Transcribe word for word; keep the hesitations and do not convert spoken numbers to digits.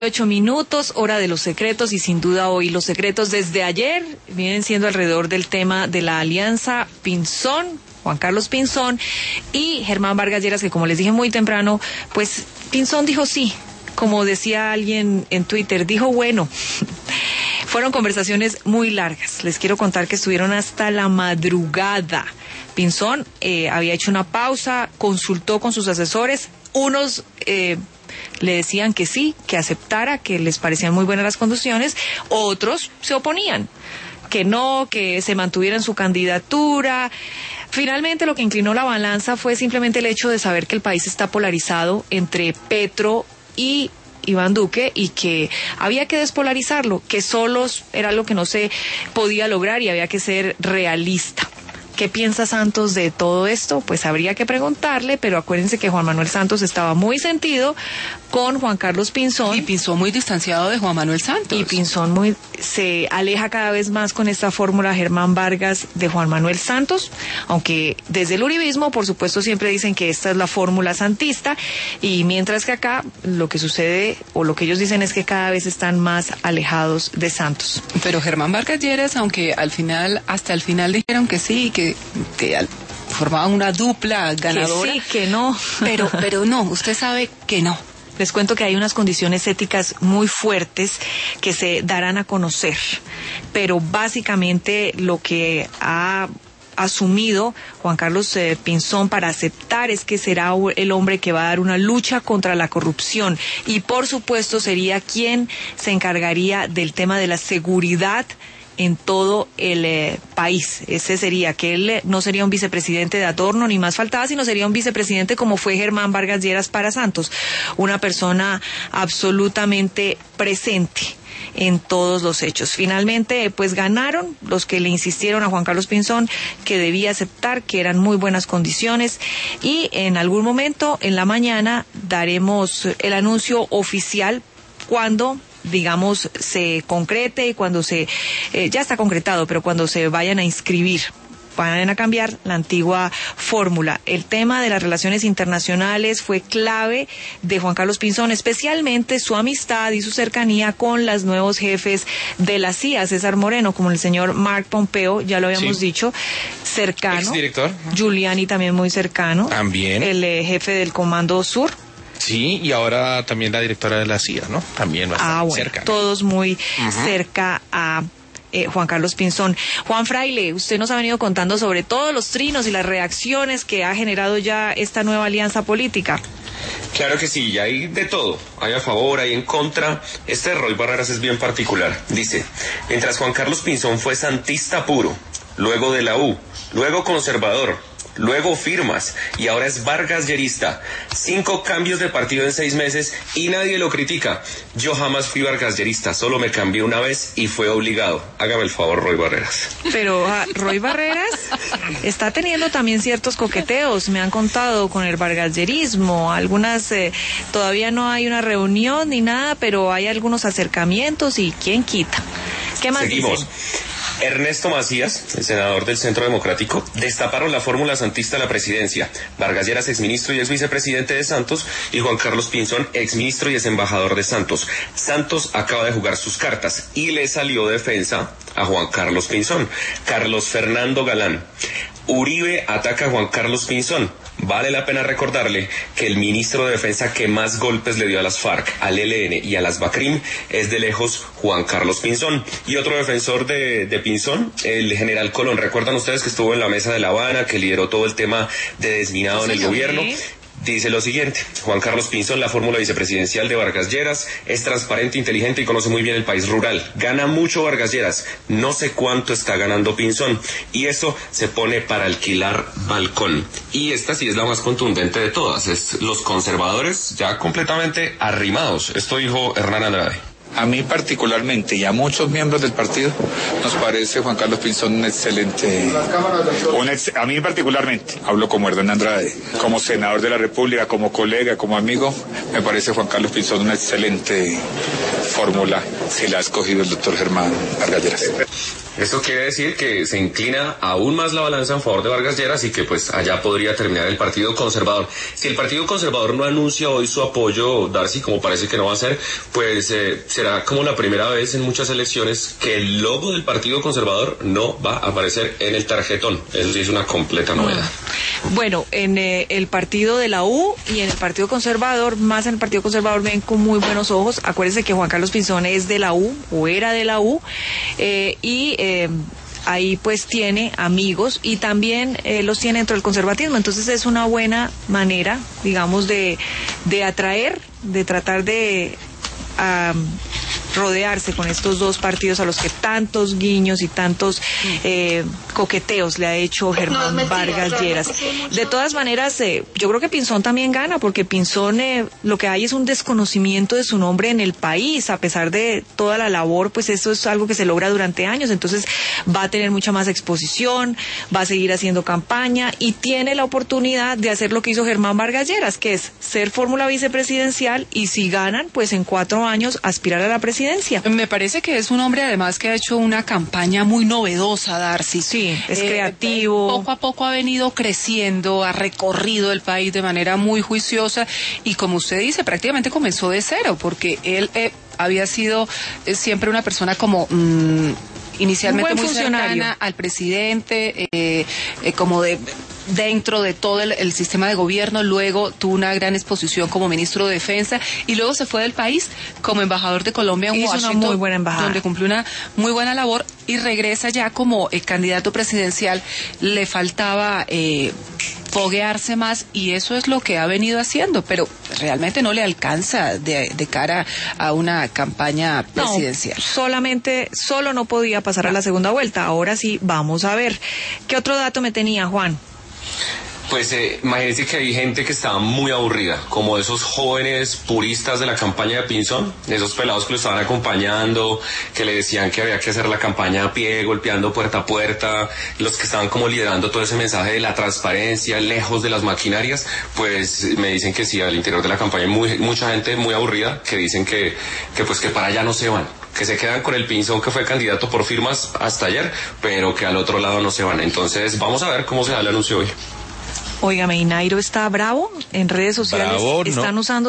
Ocho minutos, hora de los secretos, y sin duda hoy los secretos desde ayer vienen siendo alrededor del tema de la alianza Pinzón, Juan Carlos Pinzón y Germán Vargas Lleras, que como les dije muy temprano, pues Pinzón dijo sí, como decía alguien en Twitter, dijo bueno. Fueron conversaciones muy largas, les quiero contar que estuvieron hasta la madrugada. Pinzón eh, había hecho una pausa, consultó con sus asesores, unos... Eh, le decían que sí, que aceptara, que les parecían muy buenas las condiciones, otros se oponían, que no, que se mantuviera en su candidatura. Finalmente lo que inclinó la balanza fue simplemente el hecho de saber que el país está polarizado entre Petro y Iván Duque y que había que despolarizarlo, que solos era algo que no se podía lograr y había que ser realista. ¿Qué piensa Santos de todo esto? Pues habría que preguntarle, pero acuérdense que Juan Manuel Santos estaba muy sentido con Juan Carlos Pinzón. Y Pinzón muy distanciado de Juan Manuel Santos. Y Pinzón muy, se aleja cada vez más con esta fórmula Germán Vargas de Juan Manuel Santos, aunque desde el uribismo, por supuesto, siempre dicen que esta es la fórmula santista, y mientras que acá lo que sucede, o lo que ellos dicen, es que cada vez están más alejados de Santos. Pero Germán Vargas Lleras, aunque al final, hasta el final dijeron que sí, que que, que al, formaban una dupla ganadora. Que sí, que no. Pero, pero no, usted sabe que no. Les cuento que hay unas condiciones éticas muy fuertes que se darán a conocer, pero básicamente lo que ha asumido Juan Carlos eh, Pinzón para aceptar es que será el hombre que va a dar una lucha contra la corrupción, y por supuesto sería quien se encargaría del tema de la seguridad en todo el eh, país. Ese sería, que él no sería un vicepresidente de adorno ni más faltaba, sino sería un vicepresidente como fue Germán Vargas Lleras para Santos, una persona absolutamente presente en todos los hechos. Finalmente, pues ganaron los que le insistieron a Juan Carlos Pinzón que debía aceptar que eran muy buenas condiciones, y en algún momento en la mañana daremos el anuncio oficial cuando, digamos, se concrete y cuando se, eh, ya está concretado, pero cuando se vayan a inscribir, van a cambiar la antigua fórmula. El tema de las relaciones internacionales fue clave de Juan Carlos Pinzón, especialmente su amistad y su cercanía con los nuevos jefes de la C I A, César Moreno, como el señor Mark Pompeo, ya lo habíamos sí. dicho, cercano. Exdirector. Giuliani también muy cercano. También. El eh, jefe del Comando Sur. Sí, y ahora también la directora de la C I A, ¿no? También bastante ah, bueno, cerca. ¿no? Todos muy uh-huh. cerca a eh, Juan Carlos Pinzón. Juan Fraile, usted nos ha venido contando sobre todos los trinos y las reacciones que ha generado ya esta nueva alianza política. Claro que sí, hay de todo, hay a favor, hay en contra. Este de Roy Barreras es bien particular. Dice, mientras Juan Carlos Pinzón fue santista puro, luego de la U, luego conservador, luego firmas, y ahora es Vargas Llerista. Cinco cambios de partido en seis meses y nadie lo critica. Yo jamás fui Vargas Llerista, solo me cambié una vez y fue obligado. Hágame el favor, Roy Barreras. Pero uh, Roy Barreras está teniendo también ciertos coqueteos, me han contado, con el vargasyerismo. Algunas, eh, todavía no hay una reunión ni nada, pero hay algunos acercamientos y quién quita. ¿Qué más Seguimos. dicen? Ernesto Macías, el senador del Centro Democrático, destaparon la fórmula santista a la presidencia. Vargas Lleras, exministro y ex vicepresidente de Santos, y Juan Carlos Pinzón, exministro y ex embajador de Santos. Santos acaba de jugar sus cartas y le salió defensa a Juan Carlos Pinzón. Carlos Fernando Galán. Uribe ataca a Juan Carlos Pinzón. Vale la pena recordarle que el ministro de Defensa que más golpes le dio a las FARC, al E L N y a las BACRIM es de lejos Juan Carlos Pinzón. Y otro defensor de, de Pinzón, el general Colón. ¿Recuerdan ustedes que estuvo en la mesa de La Habana, que lideró todo el tema de desminado en el gobierno? Dice lo siguiente: Juan Carlos Pinzón, la fórmula vicepresidencial de Vargas Lleras, es transparente, inteligente y conoce muy bien el país rural. Gana mucho Vargas Lleras, no sé cuánto está ganando Pinzón, y eso se pone para alquilar balcón. Y esta sí es la más contundente de todas, es los conservadores ya completamente arrimados. Esto dijo Hernán Andrade. A mí particularmente y a muchos miembros del partido nos parece Juan Carlos Pinzón un excelente, un ex, a mí particularmente, hablo como Hernán Andrade, como senador de la República, como colega, como amigo, me parece Juan Carlos Pinzón un excelente fórmula si la ha escogido el doctor Germán Vargas Lleras. Esto quiere decir que se inclina aún más la balanza en favor de Vargas Lleras y que pues allá podría terminar el Partido Conservador. Si el Partido Conservador no anuncia hoy su apoyo, Darcy, como parece que no va a ser, pues eh, será como la primera vez en muchas elecciones que el logo del Partido Conservador no va a aparecer en el tarjetón. Eso sí es una completa novedad. Bueno, en eh, el partido de la U y en el Partido Conservador, más en el Partido Conservador ven con muy buenos ojos. Acuérdense que Juan Carlos Pinzón es de la U, o era de la U, eh, y eh, ahí pues tiene amigos y también eh, los tiene dentro del conservatismo. Entonces es una buena manera, digamos, de, de atraer, de tratar de um, rodearse con estos dos partidos a los que tantos guiños y tantos eh, coqueteos le ha hecho Germán no, Vargas Lleras. De todas maneras, eh, yo creo que Pinzón también gana, porque Pinzón eh, lo que hay es un desconocimiento de su nombre en el país, a pesar de toda la labor, pues eso es algo que se logra durante años, entonces va a tener mucha más exposición, va a seguir haciendo campaña y tiene la oportunidad de hacer lo que hizo Germán Vargas Lleras, que es ser fórmula vicepresidencial y si ganan, pues en cuatro años aspirar a la presidencia. Me parece que es un hombre además que ha hecho una campaña muy novedosa, Darcy. Sí, es eh, creativo. Poco a poco ha venido creciendo, ha recorrido el país de manera muy juiciosa y como usted dice, prácticamente comenzó de cero, porque él eh, había sido eh, siempre una persona como... Mmm, inicialmente muy cercana al presidente, eh, eh, como de dentro de todo el, el sistema de gobierno, luego tuvo una gran exposición como ministro de Defensa y luego se fue del país como embajador de Colombia en Hizo Washington, una muy buena embajada, donde cumplió una muy buena labor y regresa ya como el candidato presidencial. Le faltaba eh, foguearse más y eso es lo que ha venido haciendo, pero realmente no le alcanza de, de cara a una campaña presidencial. No, solamente, solo no podía pasar a la segunda vuelta. Ahora sí, vamos a ver. ¿Qué otro dato me tenía, Juan? Pues eh, imagínense que hay gente que estaba muy aburrida, como esos jóvenes puristas de la campaña de Pinzón, esos pelados que lo estaban acompañando, que le decían que había que hacer la campaña a pie, golpeando puerta a puerta, los que estaban como liderando todo ese mensaje de la transparencia, lejos de las maquinarias, pues me dicen que sí, al interior de la campaña hay muy, mucha gente muy aburrida, que dicen que, que pues que para allá no se van, que se quedan con el Pinzón que fue candidato por firmas hasta ayer, pero que al otro lado no se van. Entonces vamos a ver cómo se da el anuncio hoy. Óigame, y Nairo está bravo en redes sociales, Bravo, están no. usando